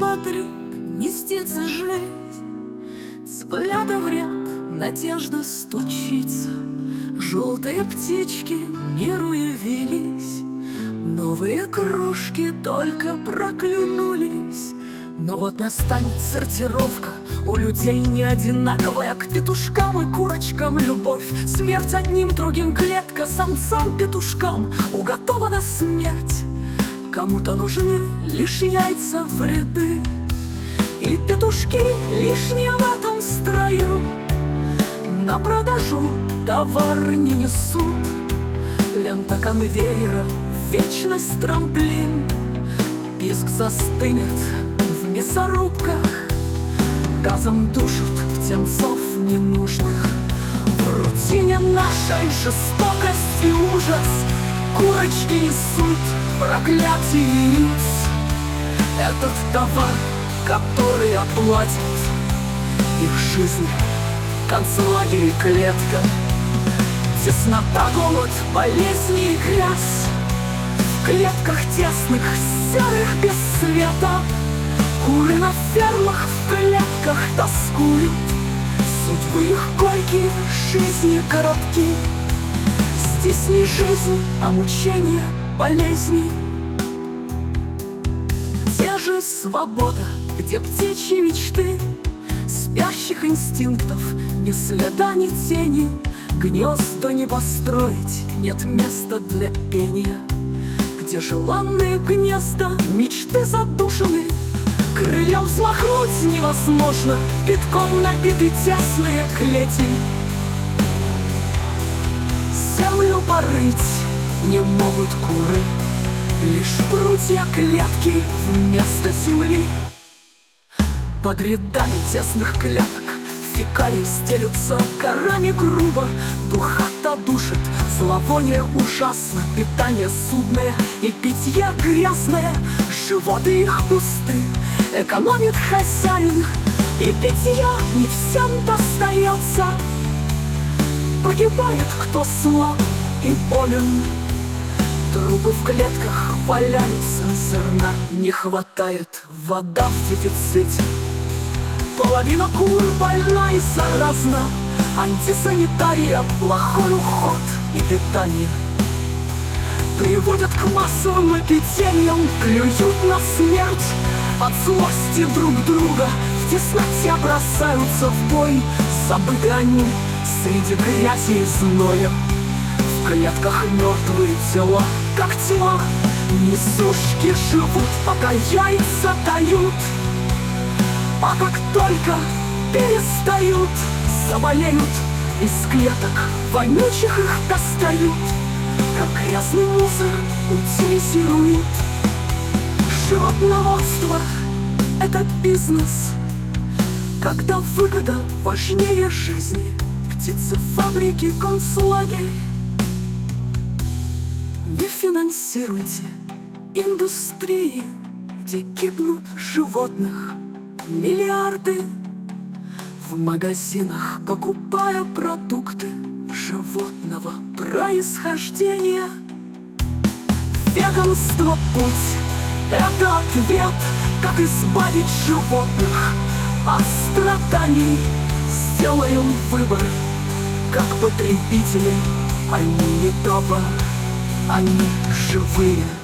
смотрю, не снится жизнь. Взгляда в ряд, надежда стучится. Желтые птички миру явились. Новые кружки только проклюнулись. Но вот настанет сортировка, у людей не одинаковая. К петушкам и курочкам любовь, смерть одним, другим клетка. Самцам, петушкам уготована смерть. Кому-то нужны лишь яйца в ряды, и петушки лишние в этом строю. На продажу товар не несут. Лента конвейера, вечность трамплин. Писк застынет в мясорубках, газом душат птенцов ненужных. В рутине нашей жестокость и ужас. Курочки несут проклятие яиц. Этот товар, который оплатит их жизнь, концлагерь, клетка. Теснота, голод, болезни и грязь. В клетках тесных, серых, без света. Куры на фермах в клетках тоскуют. Судьбы их горькие, жизни коротки. Здесь не жизнь, а мучение, болезни. Где же свобода, где птичьи мечты? Спящих инстинктов ни следа, ни тени. Гнезда не построить, нет места для пения. Где желанные гнезда, мечты задушены. Крыльям взмахнуть невозможно, битком набиты тесные клети. Землю порыть не могут куры, лишь прутья клетки вместо земли. Под рядами тесных клеток фекалии стелются корами грубо. Духота душит, зловоние ужасно. Питание судное и питье грязное. Животы их пусты, экономит хозяин, и питья не всем достается. Погибает, кто слаб и болен. Трупы в клетках валяются, зерна не хватает, вода в дефиците. Половина кур больна и заразна. Антисанитария, плохой уход и питание приводят к массовым эпидемиям. Плюют на смерть от злости друг друга. В тесноте бросаются в бой. Забыты они среди грязи и зноя. В клетках мертвые тела, как тела. Несушки живут, пока яйца дают. А как только перестают, заболеют. Из клеток вонючих их достают. Как грязный мусор утилизируют. Животноводство — это бизнес, когда выгода важнее жизни. Птицефабрики, концлагерь. Не финансируйте индустрии, где гибнут животных миллиарды. В магазинах покупая продукты животного происхождения. Веганство — путь, это ответ, как избавить животных от страданий. Сделаем выбор, как потребители. Они не товар, они живые.